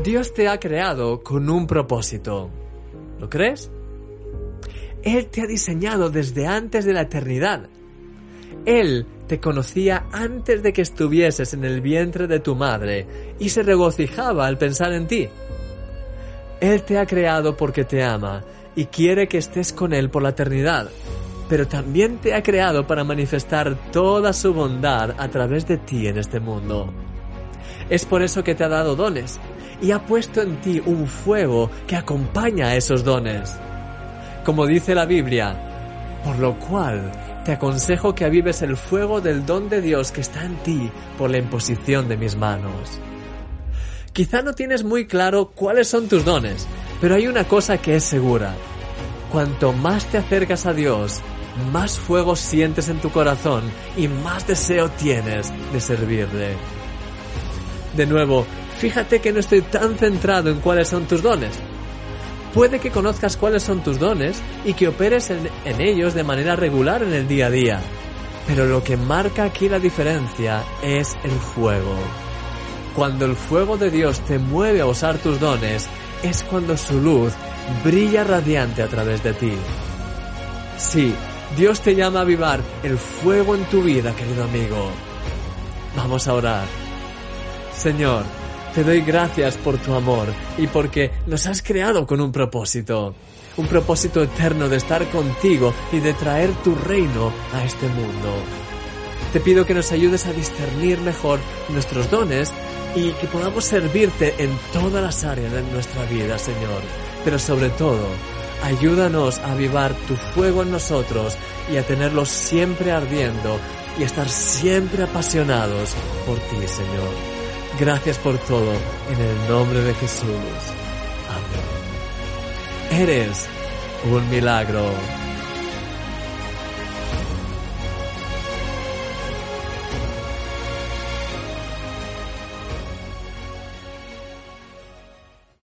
Dios te ha creado con un propósito. ¿Lo crees? Él te ha diseñado desde antes de la eternidad. Él te conocía antes de que estuvieses en el vientre de tu madre y se regocijaba al pensar en ti. Él te ha creado porque te ama y quiere que estés con Él por la eternidad, pero también te ha creado para manifestar toda su bondad a través de ti en este mundo. Es por eso que te ha dado dones y ha puesto en ti un fuego que acompaña a esos dones. Como dice la Biblia, por lo cual te aconsejo que avives el fuego del don de Dios que está en ti por la imposición de mis manos. Quizá no tienes muy claro cuáles son tus dones, pero hay una cosa que es segura. Cuanto más te acercas a Dios, más fuego sientes en tu corazón y más deseo tienes de servirle. De nuevo, fíjate que no estoy tan centrado en cuáles son tus dones. Puede que conozcas cuáles son tus dones y que operes en ellos de manera regular en el día a día. Pero lo que marca aquí la diferencia es el fuego. Cuando el fuego de Dios te mueve a usar tus dones, es cuando su luz brilla radiante a través de ti. Sí, Dios te llama a avivar el fuego en tu vida, querido amigo. Vamos a orar. Señor, te doy gracias por tu amor y porque nos has creado con un propósito eterno de estar contigo y de traer tu reino a este mundo. Te pido que nos ayudes a discernir mejor nuestros dones y que podamos servirte en todas las áreas de nuestra vida, Señor. Pero sobre todo, ayúdanos a avivar tu fuego en nosotros y a tenerlo siempre ardiendo y a estar siempre apasionados por ti, Señor. Gracias por todo, en el nombre de Jesús. Amén. Eres un milagro.